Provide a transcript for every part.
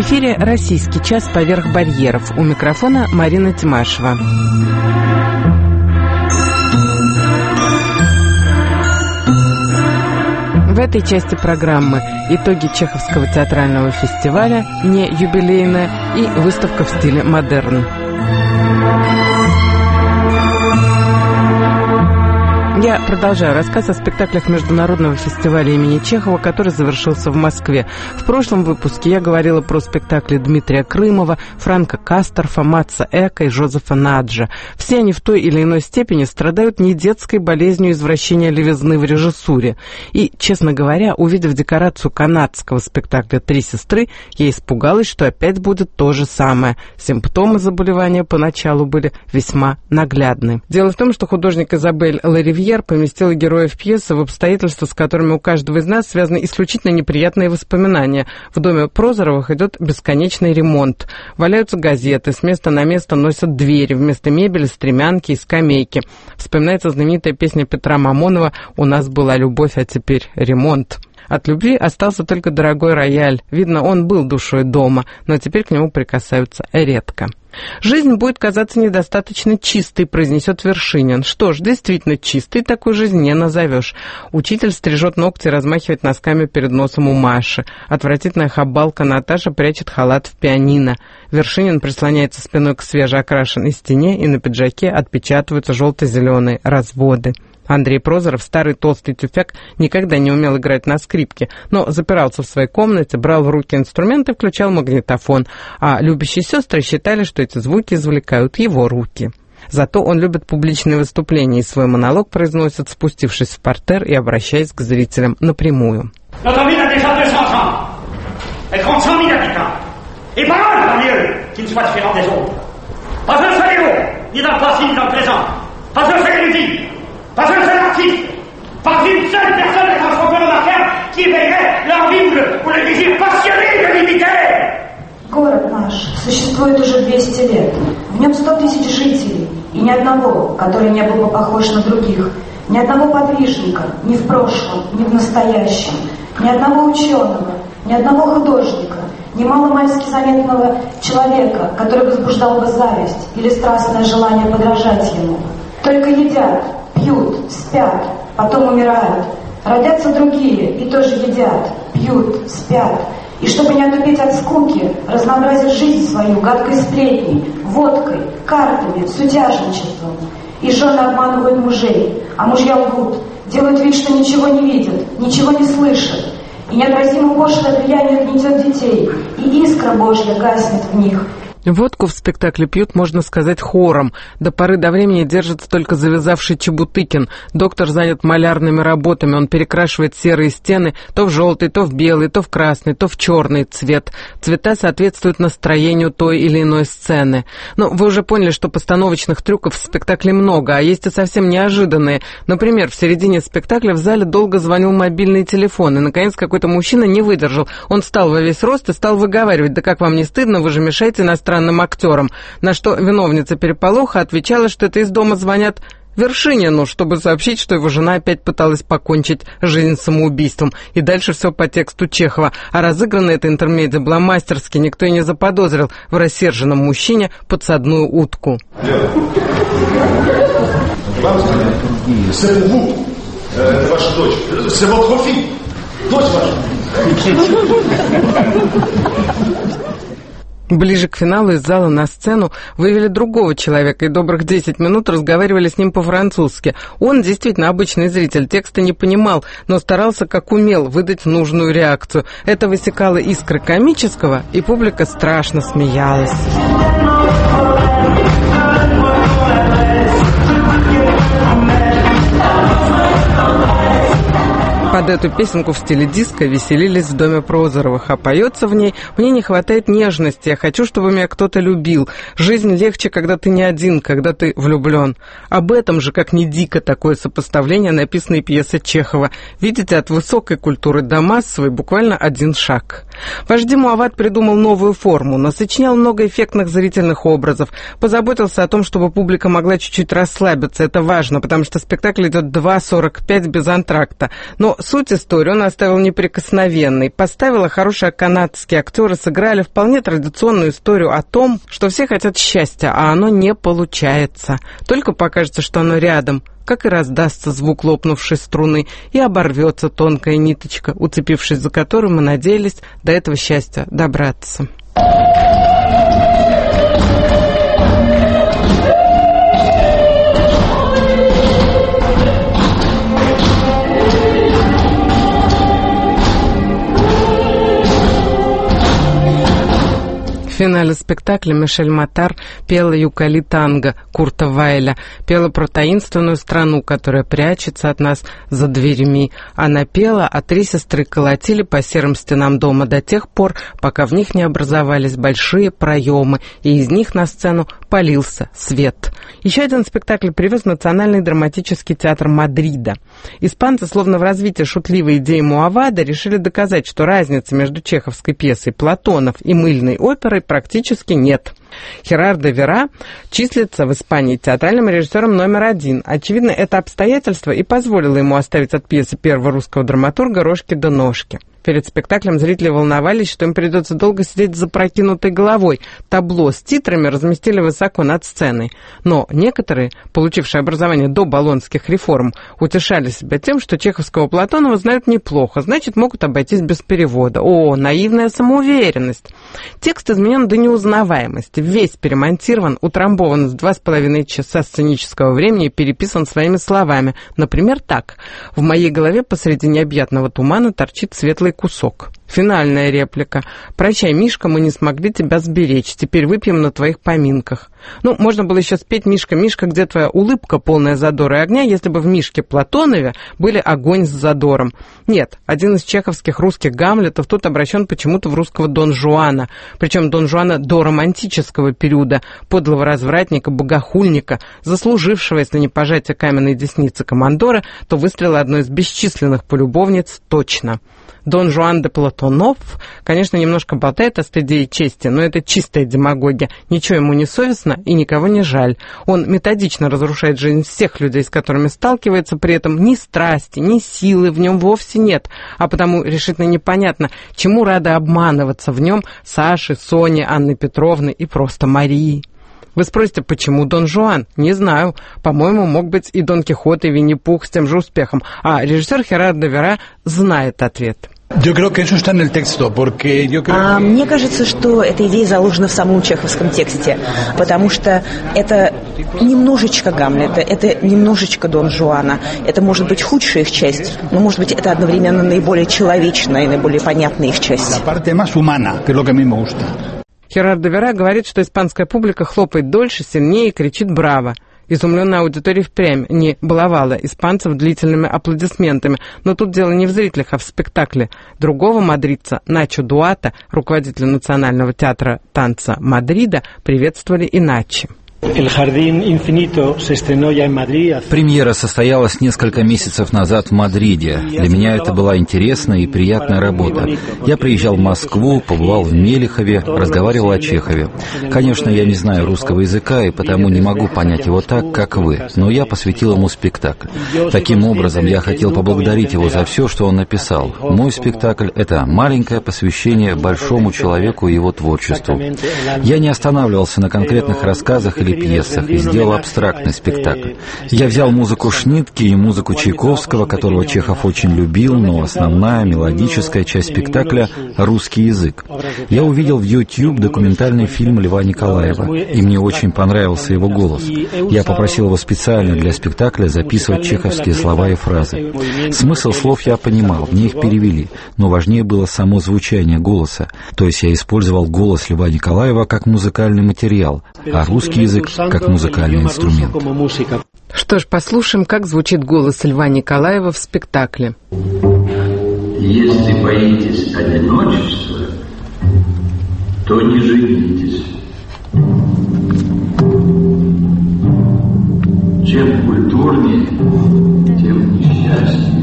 эфире «Российский час. Поверх барьеров». У микрофона Марина Тимашева. В этой части программы итоги Чеховского театрального фестиваля, не юбилейная, и выставка в стиле модерн. Я продолжаю рассказ о спектаклях Международного фестиваля имени Чехова, который завершился в Москве. В прошлом выпуске я говорила про спектакли Дмитрия Крымова, Франка Касторфа, Матса Эка и Жозефа Наджа. Все они в той или иной степени страдают не детской болезнью извращения левизны в режиссуре. И, честно говоря, увидев декорацию канадского спектакля «Три сестры», я испугалась, что опять будет то же самое. Симптомы заболевания поначалу были весьма наглядны. Дело в том, что художник Изабель Ларивьер поместила героев пьесы в обстоятельства, с которыми у каждого из нас связаны исключительно неприятные воспоминания. В доме Прозоровых идет бесконечный ремонт. Валяются газеты, с места на место носят двери, вместо мебели стремянки и скамейки. Вспоминается знаменитая песня Петра Мамонова «У нас была любовь, а теперь ремонт». От любви остался только дорогой рояль. Видно, он был душой дома, но теперь к нему прикасаются редко. «Жизнь будет казаться недостаточно чистой», — произнесет Вершинин. Что ж, действительно чистой такой жизнь не назовешь. Учитель стрижет ногти и размахивает носками перед носом у Маши. Отвратительная хабалка Наташа прячет халат в пианино. Вершинин прислоняется спиной к свежеокрашенной стене, и на пиджаке отпечатываются желто-зеленые разводы. Андрей Прозоров, старый толстый тюфяк, никогда не умел играть на скрипке, но запирался в своей комнате, брал в руки инструмент и включал магнитофон, а любящие сестры считали, что эти звуки извлекают его руки. Зато он любит публичные выступления и свой монолог произносит, спустившись в партер и обращаясь к зрителям напрямую. Pas un seul artiste, pas une seule personne est transformée en affaire qui éveillerait l'envie ou le désir passionné de l'imiter. Город наш существует уже 200 лет. В нем 100 тысяч жителей, и ни одного, который не был бы похож на других, ни одного подвижника, ни в прошлом, ни в настоящем, ни одного ученого, ни одного художника, ни маломальски заметного человека, который возбуждал бы зависть или страстное желание подражать ему. Только едят, пьют, спят, потом умирают. Родятся другие и тоже едят, пьют, спят. И чтобы не отупеть от скуки, разнообразят жизнь свою гадкой сплетней, водкой, картами, сутяжничеством. И жены обманывают мужей, а мужья лгут, делают вид, что ничего не видят, ничего не слышат. И неотразимо пошлое влияние гнетет детей, и искра Божья гаснет в них. Водку в спектакле пьют, можно сказать, хором. До поры до времени держится только завязавший Чебутыкин. Доктор занят малярными работами, он перекрашивает серые стены то в желтый, то в белый, то в красный, то в черный цвет. Цвета соответствуют настроению той или иной сцены. Но вы уже поняли, что постановочных трюков в спектакле много, а есть и совсем неожиданные. Например, в середине спектакля в зале долго звонил мобильный телефон, и, наконец, какой-то мужчина не выдержал. Он встал во весь рост и стал выговаривать: «Да как вам не стыдно, вы же мешаете иностранным актерам», на что виновница переполоха отвечала, что это из дома звонят Вершинину, чтобы сообщить, что его жена опять пыталась покончить жизнь самоубийством. И дальше все по тексту Чехова. А разыграна эта интермедия была мастерски, никто и не заподозрил в рассерженном мужчине подсадную утку. Это ваша дочь. C'est votre fille. Дочь ваша. Ближе к финалу из зала на сцену вывели другого человека и добрых 10 минут разговаривали с ним по-французски. Он, действительно обычный зритель, текста не понимал, но старался как умел выдать нужную реакцию. Это высекало искры комического, и публика страшно смеялась. Под эту песенку в стиле диско веселились в доме Прозоровых, а поется в ней: «Мне не хватает нежности, я хочу, чтобы меня кто-то любил. Жизнь легче, когда ты не один, когда ты влюблен». Об этом же, как ни дико, такое сопоставление написанной пьесы Чехова. Видите, от высокой культуры до массовой буквально один шаг. Вожди Муават придумал новую форму, насочинял много эффектных зрительных образов, позаботился о том, чтобы публика могла чуть-чуть расслабиться. Это важно, потому что спектакль идет 2:45 без антракта. Но суть истории он оставил неприкосновенной. Поставила хорошие канадские актеры, сыграли вполне традиционную историю о том, что все хотят счастья, а оно не получается. Только покажется, что оно рядом, как и раздастся звук лопнувшей струны, и оборвется тонкая ниточка, уцепившись за которую мы надеялись до этого счастья добраться. В финале спектакля Мишель Мотар пела «Юкали танго» Курта Вайля, пела про таинственную страну, которая прячется от нас за дверями. Она пела, а три сестры колотили по серым стенам дома до тех пор, пока в них не образовались большие проемы, и из них на сцену полился свет. Еще один спектакль привез Национальный драматический театр Мадрида. Испанцы, словно в развитии шутливой идеи Муавада, решили доказать, что разницы между чеховской пьесой «Платонов» и мыльной оперой практически нет. Херардо Вера числится в Испании театральным режиссером номер 1. Очевидно, это обстоятельство и позволило ему оставить от пьесы первого русского драматурга рожки до ножки. Перед спектаклем зрители волновались, что им придется долго сидеть с запрокинутой головой. Табло с титрами разместили высоко над сценой. Но некоторые, получившие образование до болонских реформ, утешали себя тем, что чеховского Платонова знают неплохо, значит, могут обойтись без перевода. О, наивная самоуверенность! Текст изменен до неузнаваемости, весь перемонтирован, утрамбован с 2,5 часа сценического времени и переписан своими словами. Например, так. В моей голове посреди необъятного тумана торчит светлый кусок. Финальная реплика. «Прощай, Мишка, мы не смогли тебя сберечь. Теперь выпьем на твоих поминках». Ну, можно было еще спеть «Мишка, Мишка, где твоя улыбка, полная задора и огня», если бы в Мишке Платонове были огонь с задором. Нет, один из чеховских русских Гамлетов тут обращен почему-то в русского Дон Жуана, причем Дон Жуана до романтического периода, подлого развратника, богохульника, заслужившего, если не пожатие каменной десницы командора, то выстрела одной из бесчисленных полюбовниц точно. Дон Жуан де Платонов, конечно, немножко болтает о стыде и чести, но это чистая демагогия. Ничего ему не совестно и никого не жаль. Он методично разрушает жизнь всех людей, с которыми сталкивается, при этом ни страсти, ни силы в нем вовсе нет, а потому решительно непонятно, чему рады обманываться в нем Саши, Сони, Анны Петровны и просто Марии. Вы спросите, почему Дон Жуан? Не знаю. По-моему, мог быть и Дон Кихот, и Винни-Пух с тем же успехом. А режиссер Херардо Вера знает ответ. Мне кажется, что эта идея заложена в самом чеховском тексте, потому что это немножечко Гамлета, это немножечко Дон Жуана. Это может быть худшая их часть, но, может быть, это одновременно наиболее человечная и наиболее понятная их часть. Херардо Вера говорит, что испанская публика хлопает дольше, сильнее и кричит «Браво!». Изумленная аудитория впрямь не баловала испанцев длительными аплодисментами. Но тут дело не в зрителях, а в спектакле. Другого мадридца, Начо Дуата, руководителя Национального театра танца Мадрида, приветствовали иначе. Премьера состоялась несколько месяцев назад в Мадриде. Для меня это была интересная и приятная работа. Я приезжал в Москву, побывал в Мелихове, разговаривал о Чехове. Конечно, я не знаю русского языка и потому не могу понять его так, как вы, но я посвятил ему спектакль. Таким образом, я хотел поблагодарить его за все, что он написал. Мой спектакль — это маленькое посвящение большому человеку и его творчеству. Я не останавливался на конкретных рассказах или пьесах и сделал абстрактный спектакль. Я взял музыку Шнитке и музыку Чайковского, которого Чехов очень любил, но основная мелодическая часть спектакля — русский язык. Я увидел в YouTube документальный фильм Льва Николаева, и мне очень понравился его голос. Я попросил его специально для спектакля записывать чеховские слова и фразы. Смысл слов я понимал, мне их перевели, но важнее было само звучание голоса. То есть я использовал голос Льва Николаева как музыкальный материал, а русский язык как музыкальный инструмент. Что ж, послушаем, как звучит голос Льва Николаева в спектакле. Если боитесь одиночества, то не женитесь. Чем культурнее, тем несчастнее.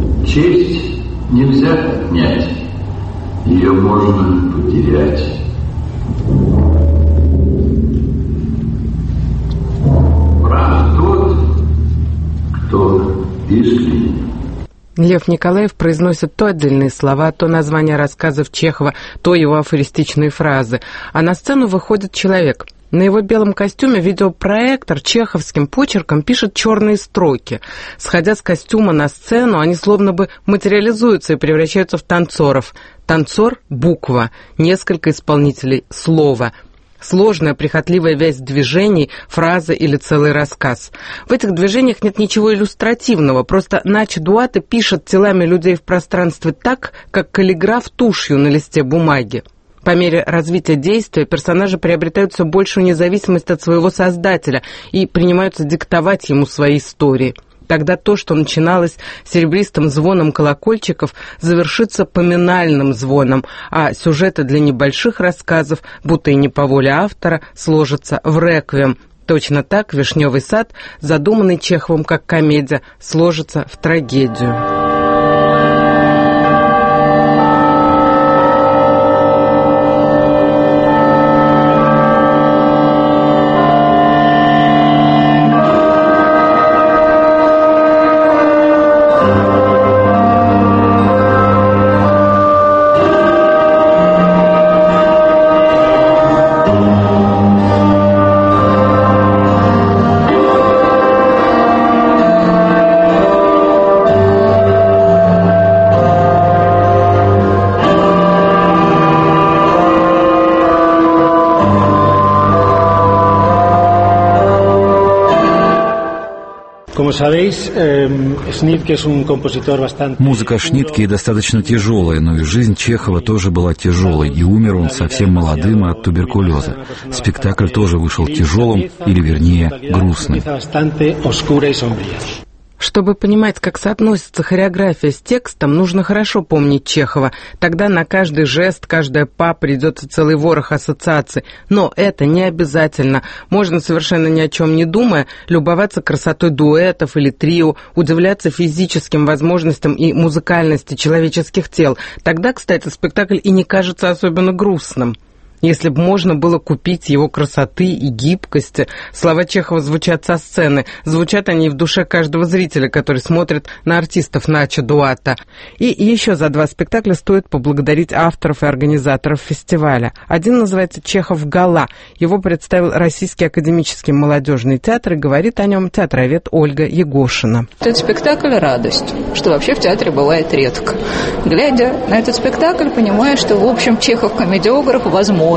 Честь нельзя отнять, ее можно потерять. Искренне. Лев Николаев произносит то отдельные слова, то названия рассказов Чехова, то его афористичные фразы. А на сцену выходит человек. На его белом костюме видеопроектор чеховским почерком пишет черные строки. Сходя с костюма на сцену, они словно бы материализуются и превращаются в танцоров. Танцор — буква, несколько исполнителей — слово. Сложная, прихотливая вязь движений, фраза или целый рассказ. В этих движениях нет ничего иллюстративного, просто Начо Дуатте пишет телами людей в пространстве так, как каллиграф тушью на листе бумаги. По мере развития действия персонажи приобретают все большую независимость от своего создателя и принимаются диктовать ему свои истории. Тогда то, что начиналось серебристым звоном колокольчиков, завершится поминальным звоном, а сюжеты для небольших рассказов, будто и не по воле автора, сложатся в реквием. Точно так «Вишневый сад», задуманный Чеховым как комедия, сложится в трагедию. Музыка Шнитке достаточно тяжелая, но и жизнь Чехова тоже была тяжелой, и умер он совсем молодым от туберкулеза. Спектакль тоже вышел тяжелым, или вернее, грустным. Чтобы понимать, как соотносится хореография с текстом, нужно хорошо помнить Чехова. Тогда на каждый жест, каждое па придется целый ворох ассоциаций. Но это не обязательно. Можно, совершенно ни о чем не думая, любоваться красотой дуэтов или трио, удивляться физическим возможностям и музыкальности человеческих тел. Тогда, кстати, спектакль и не кажется особенно грустным. Если бы можно было купить его красоты и гибкости. Слова Чехова звучат со сцены. Звучат они в душе каждого зрителя, который смотрит на артистов Начо Дуатте. И еще за 2 спектакля стоит поблагодарить авторов и организаторов фестиваля. Один называется «Чехов Гала». Его представил Российский академический молодежный театр, и говорит о нем театровед Ольга Егошина. Этот спектакль — радость, что вообще в театре бывает редко. Глядя на этот спектакль, понимаешь, что, в общем, Чехов-комедиограф возможен,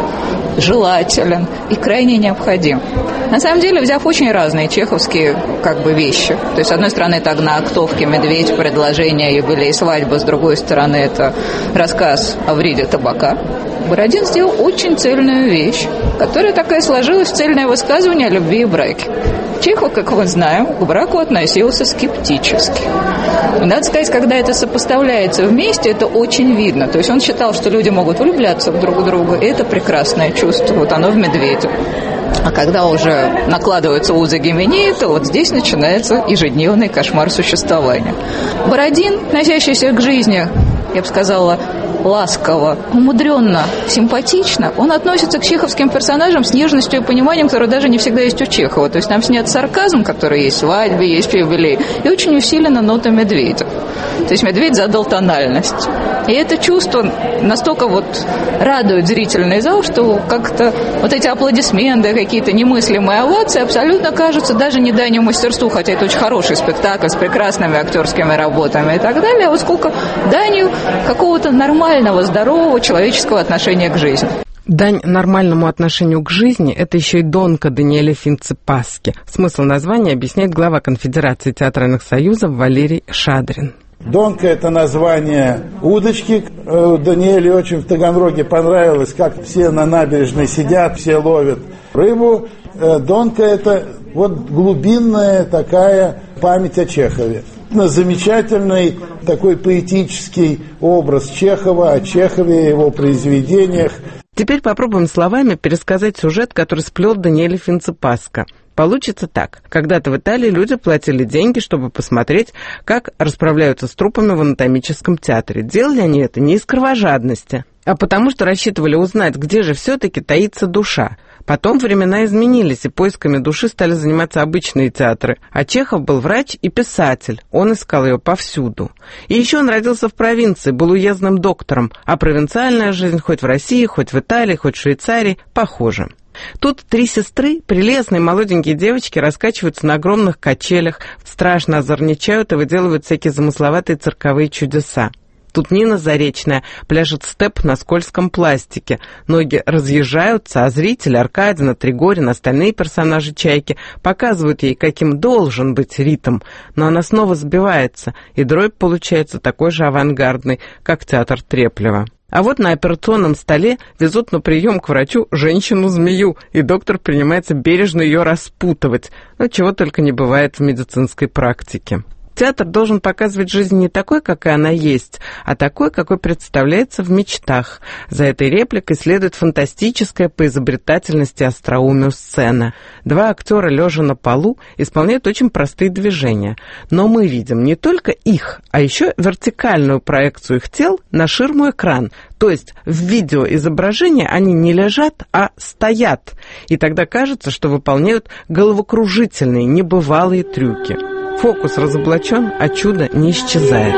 желателен и крайне необходим. На самом деле, взяв очень разные чеховские вещи. То есть, с одной стороны, это «Огнеоктовки», «Медведь», «Предложение», «Юбилей», «Свадьба», с другой стороны, это рассказ о вреде табака. Бородин сделал очень цельную вещь, которая такая сложилась в цельное высказывание о любви и браке. Чехов, как мы знаем, к браку относился скептически. Надо сказать, когда это сопоставляется вместе, это очень видно. То есть он считал, что люди могут влюбляться в друг друга, и это прекрасное чувство. Вот оно в «Медведе». А когда уже накладываются узы Гименеи, то вот здесь начинается ежедневный кошмар существования. Бородин, относящийся к жизни, я бы сказала, ласково, умудренно, симпатично, он относится к чеховским персонажам с нежностью и пониманием, которое даже не всегда есть у Чехова. То есть там снят сарказм, который есть в «Свадьбе», есть в «Юбилее», и очень усилена нота «Медведя». То есть «Медведь» задал тональность. И это чувство настолько радует зрительный зал, что как-то эти аплодисменты, какие-то немыслимые овации абсолютно кажутся даже не данью мастерству, хотя это очень хороший спектакль с прекрасными актерскими работами и так далее, а сколько данью какого-то нормального, здорового человеческого отношения к жизни. Дань нормальному отношению к жизни – это еще и Донка Даниэля Финцепасски. Смысл названия объясняет глава Конфедерации театральных союзов Валерий Шадрин. Донка – это название удочки. Даниэле очень в Таганроге понравилось, как все на набережной сидят, все ловят рыбу. Донка – это глубинная такая память о Чехове. Замечательный такой поэтический образ Чехова, о Чехове, его произведениях. Теперь попробуем словами пересказать сюжет, который сплел Даниэль Финцепасски. Получится так. Когда-то в Италии люди платили деньги, чтобы посмотреть, как расправляются с трупами в анатомическом театре. Делали они это не из кровожадности, а потому что рассчитывали узнать, где же все-таки таится душа. Потом времена изменились, и поисками души стали заниматься обычные театры. А Чехов был врач и писатель, он искал ее повсюду. И еще он родился в провинции, был уездным доктором, а провинциальная жизнь хоть в России, хоть в Италии, хоть в Швейцарии похожа. Тут три сестры, прелестные молоденькие девочки, раскачиваются на огромных качелях, страшно озорничают и выделывают всякие замысловатые цирковые чудеса. Тут Нина Заречная пляшет степ на скользком пластике. Ноги разъезжаются, а зрители Аркадина, Тригорин, остальные персонажи «Чайки» показывают ей, каким должен быть ритм. Но она снова сбивается, и дробь получается такой же авангардный, как театр Треплева. А вот на операционном столе везут на прием к врачу женщину-змею, и доктор принимается бережно ее распутывать. Но чего только не бывает в медицинской практике. Театр должен показывать жизнь не такой, какая она есть, а такой, какой представляется в мечтах. За этой репликой следует фантастическая по изобретательности и остроумию сцена. Два актера, лежа на полу, исполняют очень простые движения. Но мы видим не только их, а еще вертикальную проекцию их тел на ширму-экран. То есть в видеоизображении они не лежат, а стоят. И тогда кажется, что выполняют головокружительные, небывалые трюки. Фокус разоблачен, а чудо не исчезает.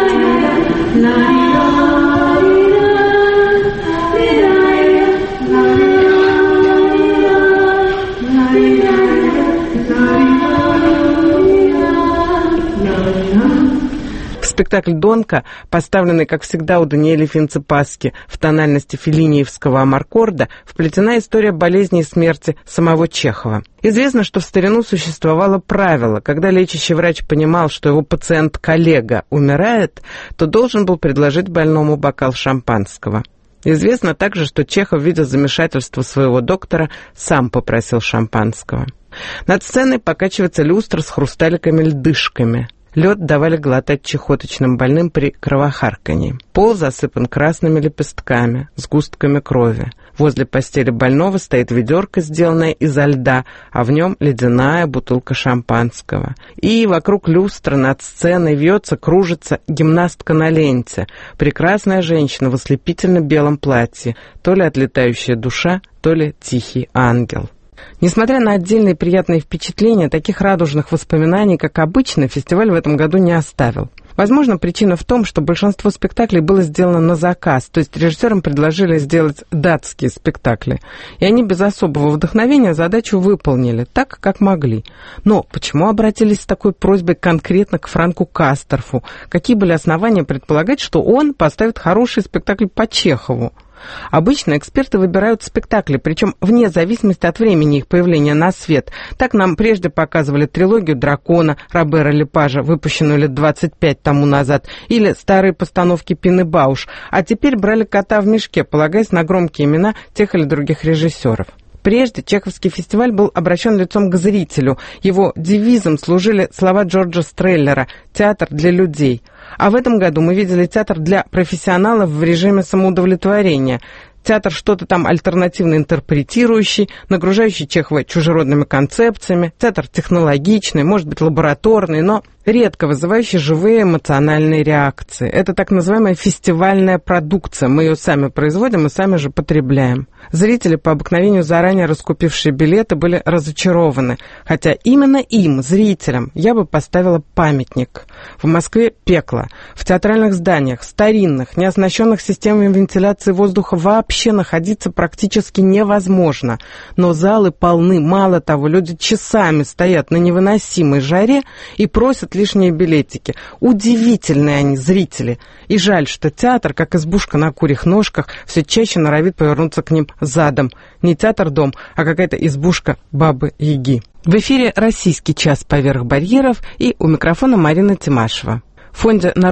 Спектакль «Донка», поставленный, как всегда, у Даниэля Финцепасски в тональности феллиниевского амаркорда, вплетена история болезни и смерти самого Чехова. Известно, что в старину существовало правило: когда лечащий врач понимал, что его пациент-коллега умирает, то должен был предложить больному бокал шампанского. Известно также, что Чехов, видя замешательство своего доктора, сам попросил шампанского. Над сценой покачивается люстра с хрусталиками-льдышками. Лед давали глотать чехоточным больным при кровохарканье. Пол засыпан красными лепестками, сгустками крови. Возле постели больного стоит ведерко, сделанное изо льда, а в нем ледяная бутылка шампанского. И вокруг люстры над сценой вьется, кружится гимнастка на ленте. Прекрасная женщина в ослепительно белом платье, то ли отлетающая душа, то ли тихий ангел. Несмотря на отдельные приятные впечатления, таких радужных воспоминаний, как обычно, фестиваль в этом году не оставил. Возможно, причина в том, что большинство спектаклей было сделано на заказ, то есть режиссерам предложили сделать датские спектакли, и они без особого вдохновения задачу выполнили, так, как могли. Но почему обратились с такой просьбой конкретно к Франку Касторфу? Какие были основания предполагать, что он поставит хороший спектакль по Чехову? Обычно эксперты выбирают спектакли, причем вне зависимости от времени их появления на свет. Так нам прежде показывали трилогию «Дракона» Робера Лепажа, выпущенную лет 25 тому назад, или старые постановки Пины Бауш, а теперь брали кота в мешке, полагаясь на громкие имена тех или других режиссеров. Прежде Чеховский фестиваль был обращен лицом к зрителю. Его девизом служили слова Джорджа Стреллера «Театр для людей». А в этом году мы видели театр для профессионалов в режиме самоудовлетворения. Театр что-то там альтернативно интерпретирующий, нагружающий Чехова чужеродными концепциями, театр технологичный, может быть, лабораторный, но редко вызывающий живые эмоциональные реакции. Это так называемая фестивальная продукция. Мы ее сами производим и сами же потребляем. Зрители, по обыкновению заранее раскупившие билеты, были разочарованы. Хотя именно им, зрителям, я бы поставила памятник. В Москве пекло. В театральных зданиях, старинных, не оснащенных системами вентиляции воздуха вообще находиться практически невозможно. Но залы полны. Мало того, люди часами стоят на невыносимой жаре и просят лишние билетики. Удивительные они, зрители. И жаль, что театр, как избушка на курьих ножках, все чаще норовит повернуться к ним задом. Не театр-дом, а какая-то избушка Бабы-Яги. В эфире «Российский час поверх барьеров», и у микрофона Марина Тимашева. В фонде